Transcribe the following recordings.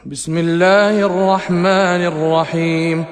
بسم الله الرحمن الرحيم.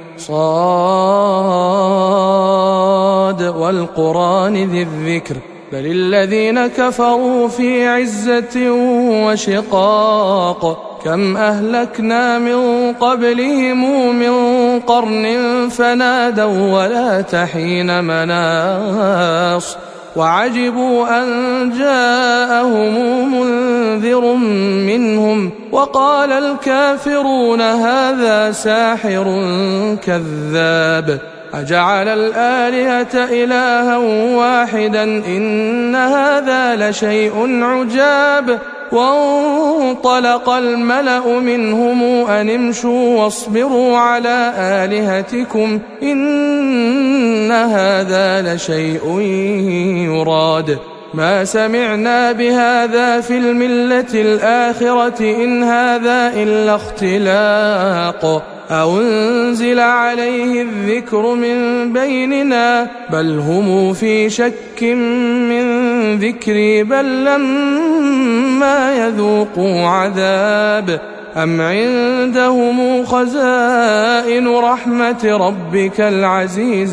صاد والقرآن ذي الذكر بل الذين كفروا في عزة وشقاق كم أهلكنا من قبلهم من قرن فنادوا ولا تحين مناص وعجبوا أن جاءهم منذر منهم وقال الكافرون هذا ساحر كذاب أجعل الآلهة إلها واحدا إن هذا لشيء عجاب وانطلق الملأ منهم أن امشوا واصبروا على آلهتكم إن هذا لشيء يراد ما سمعنا بهذا في الملة الآخرة إن هذا إلا اختلاق أو أنزل عليه الذكر من بيننا بل هم في شك من ذكري بل لما يذوقوا عذاب أم عندهم خزائن رحمة ربك العزيز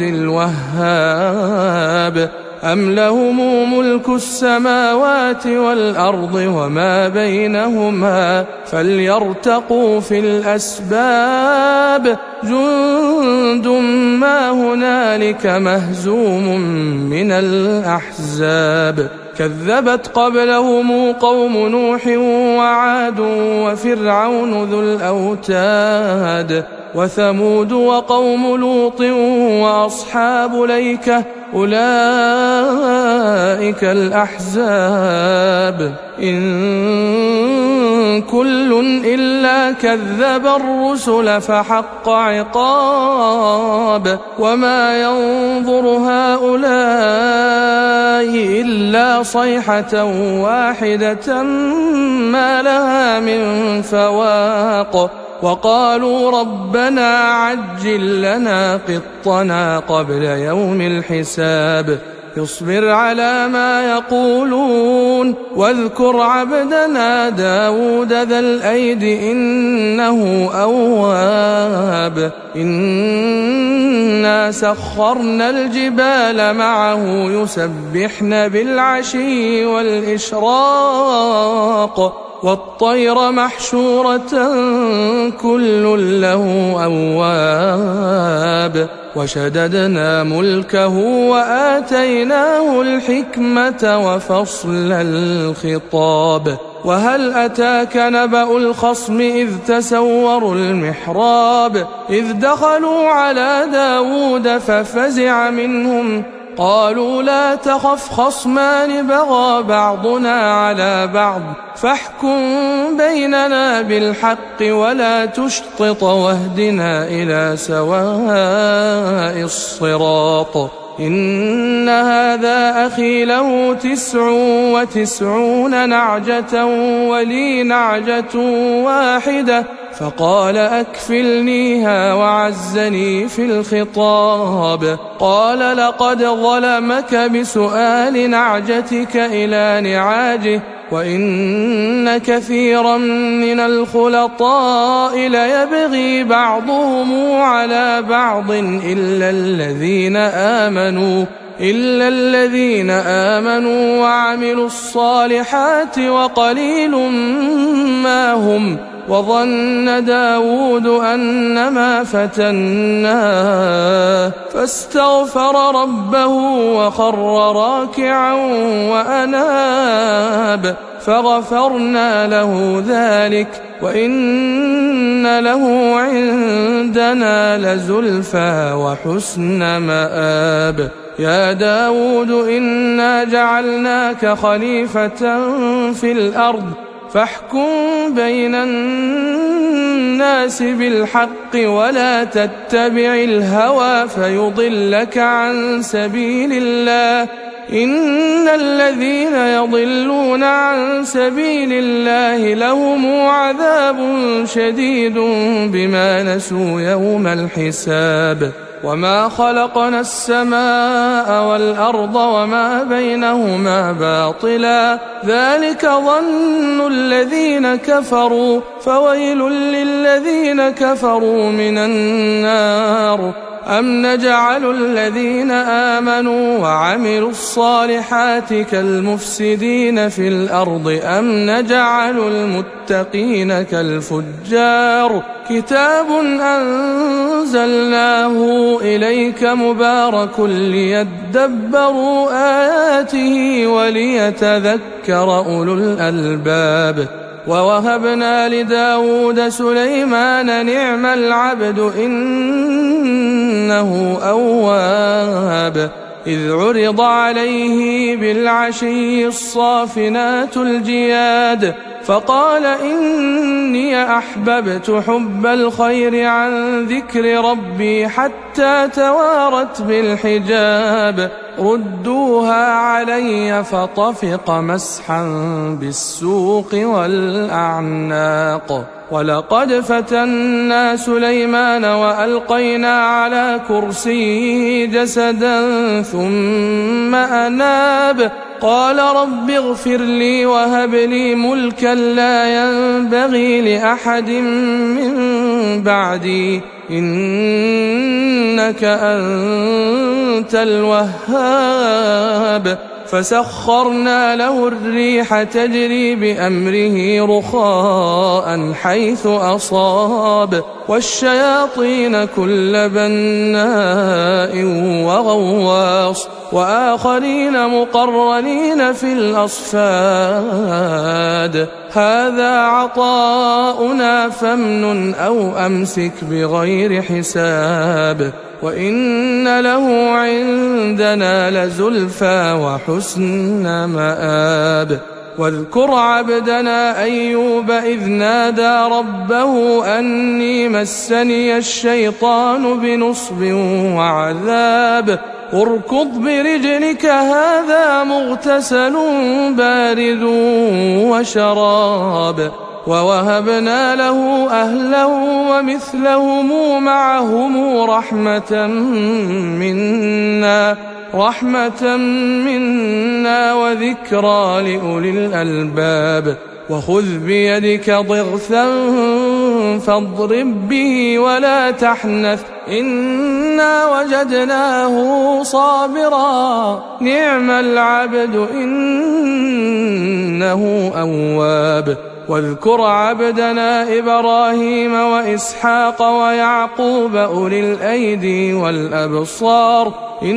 الوهاب أم لهم ملك السماوات والأرض وما بينهما فليرتقوا في الأسباب جند ما هنالك مهزوم من الأحزاب كذبت قبلهم قوم نوح وعاد وفرعون ذو الأوتاد وثمود وقوم لوط وأصحاب الأيكة أولئك الأحزاب إن كل إلا كذب الرسل فحق عقاب وما ينظر هؤلاء إلا صيحة واحدة ما لها من فواق وقالوا ربنا عجل لنا قطنا قبل يوم الحساب اصبر على ما يقولون واذكر عبدنا داود ذا الأيد إنه أواب إنا سخرنا الجبال معه يسبحن بالعشي والإشراق والطير محشورة كل له أواب وشددنا ملكه وآتيناه الحكمة وفصل الخطاب وهل أتاك نبأ الخصم إذ تسوروا المحراب إذ دخلوا على داود ففزع منهم قالوا لا تخف خصمان بغى بعضنا على بعض فاحكم بيننا بالحق ولا تشطط واهدنا إلى سواء الصراط إن هذا أخي له 99 نعجة ولي نعجة واحدة فقال أكفلنيها وعزني في الخطاب قال لقد ظلمك بسؤال نعجتك إلى نعاجه وإن كثيرا من الخلطاء ليبغي بعضهم على بعض إلا الذين آمنوا وعملوا الصالحات وقليل ما هم وظن داود أنما فتناه فاستغفر ربه وخر راكعا وأناب فغفرنا له ذلك وإن له عندنا لزلفى وحسن مآب يا داود إنا جعلناك خليفة في الأرض فاحكم بين الناس بالحق ولا تتبع الهوى فيضلك عن سبيل الله إن الذين يضلون عن سبيل الله لهم عذاب شديد بما نسوا يوم الحساب وما خلقنا السماء والأرض وما بينهما باطلا ذلك ظن الذين كفروا فويل للذين كفروا من النار أم نجعل الذين آمنوا وعملوا الصالحات كالمفسدين في الأرض أم نجعل المتقين كالفجار كتاب أنزلناه إليك مبارك ليدبروا آياته وليتذكر أولو الألباب ووهبنا لداود سليمان نعم العبد إنه أواب إذ عرض عليه بالعشي الصافنات الجياد فقال إني أحببت حب الخير عن ذكر ربي حتى توارت بالحجاب ردوها علي فطفق مسحا بالسوق والأعناق ولقد فتنا سليمان وألقينا على كرسيه جسدا ثم أناب قال رب اغفر لي وهب لي ملكا لا ينبغي لأحد من بعدي إنك أنت الوهاب فسخرنا له الريح تجري بأمره رخاء حيث أصاب والشياطين كل بناء وغواص وآخرين مقرنين في الأصفاد هذا عطاؤنا فامنن أو أمسك بغير حساب وإن له عندنا لزلفى وحسن مآب واذكر عبدنا أيوب إذ نادى ربه أني مسني الشيطان بنصب وعذاب اركض برجلك هذا مغتسل بارد وشراب ووهبنا له أهله ومثلهم معهم رحمة منا وذكرى لأولي الألباب وخذ بيدك ضغثا فاضرب به ولا تحنث إنا وجدناه صابرا نعم العبد إنه أواب واذكر عبدنا إبراهيم وإسحاق ويعقوب أولي الأيدي والأبصار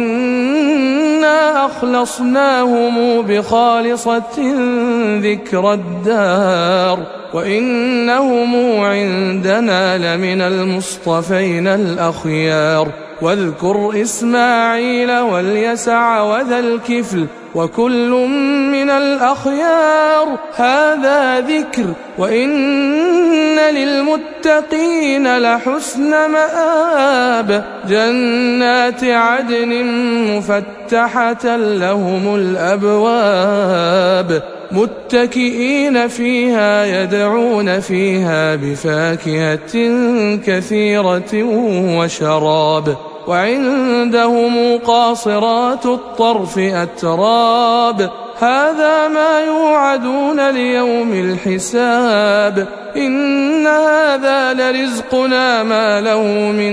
إنا أخلصناهم بخالصة ذكر الدار وإنهم عندنا لمن المصطفين الأخيار واذكر إسماعيل واليسع وذا الكفل وكل من الأخيار هذا ذكر وإن للمتقين لحسن مآب جنات عدن مفتحة لهم الأبواب متكئين فيها يدعون فيها بفاكهة كثيرة وشراب وعندهم قاصرات الطرف أتراب هذا ما يوعدون ليوم الحساب إن هذا لرزقنا ما له من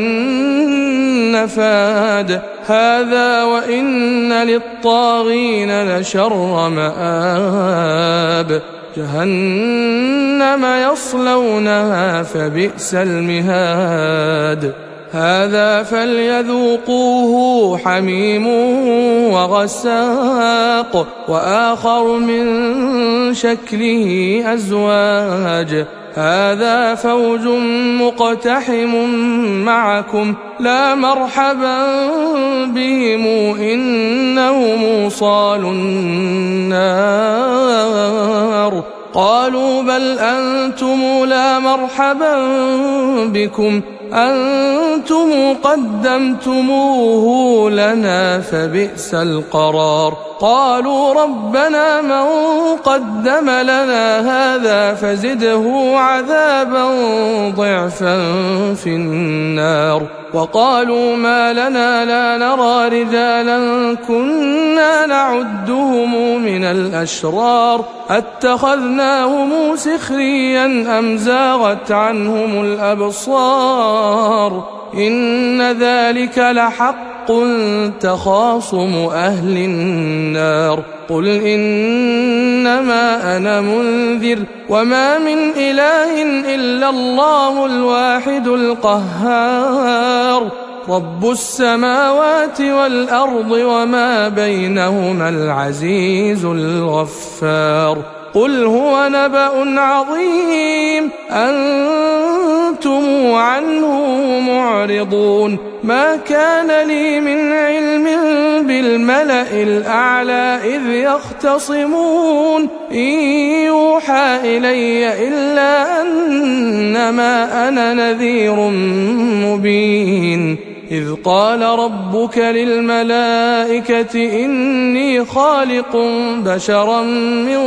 نفاد هذا وإن للطاغين لشر مآب جهنم يصلونها فبئس المهاد هذا فليذوقوه حميم وغساق وآخر من شكله أزواج هذا فوج مقتحم معكم لا مرحبا بهم إنهم صالوا النار قالوا بل أنتم لا مرحبا بكم أنتم قدمتموه لنا فبئس القرار قالوا ربنا من قدم لنا هذا فزده عذابا ضعفا في النار وقالوا ما لنا لا نرى رجالا كنا نعدهم من الأشرار أتخذناهم سخريا أم زاغت عنهم الأبصار إن ذلك لحق تخاصم أهل النار قل إنما أنا منذر وما من إله إلا الله الواحد القهار رب السماوات والأرض وما بينهما العزيز الغفار قل هو نبأ عظيم أنتم عنه معرضون ما كان لي من علم بالملأ الأعلى إذ يختصمون إن يوحى إلي إلا أنما أنا نذير مبين إذ قال ربك للملائكة إني خالق بشرا من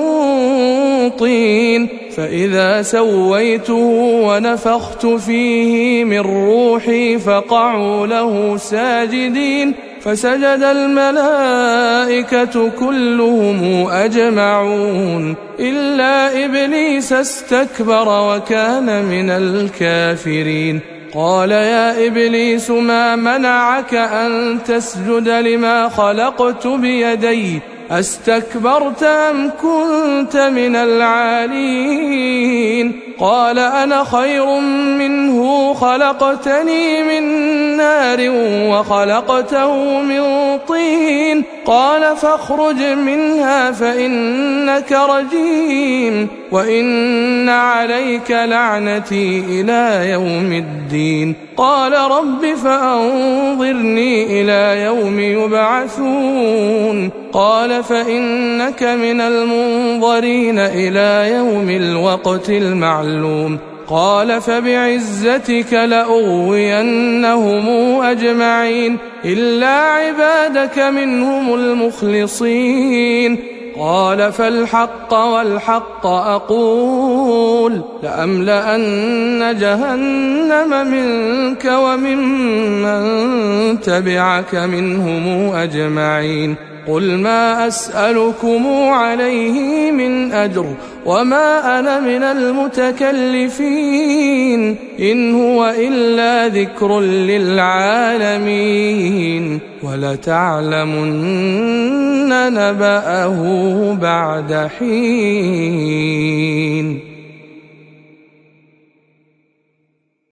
طين فإذا سويته ونفخت فيه من روحي فقعوا له ساجدين فسجد الملائكة كلهم أجمعون إلا إبليس استكبر وكان من الكافرين قال يا إبليس ما منعك أن تسجد لما خلقت بيدي أستكبرت أم كنت من العالين قال أنا خير منه خلقتني من نار وخلقته من طين قال فاخرج منها فإنك رجيم وإن عليك لعنتي إلى يوم الدين قال رب فأنظرني إلى يوم يبعثون قال فإنك من المنظرين إلى يوم الوقت المعلوم قال فبعزتك لأغوينهم أجمعين إلا عبادك منهم المخلصين قال فالحق والحق أقول لأملأن جهنم منك وممن تبعك منهم أجمعين قل ما أسألكم عليه من أجر وما أنا من المتكلفين إن هو إلا ذكر للعالمين ولتعلمن نبأه بعد حين.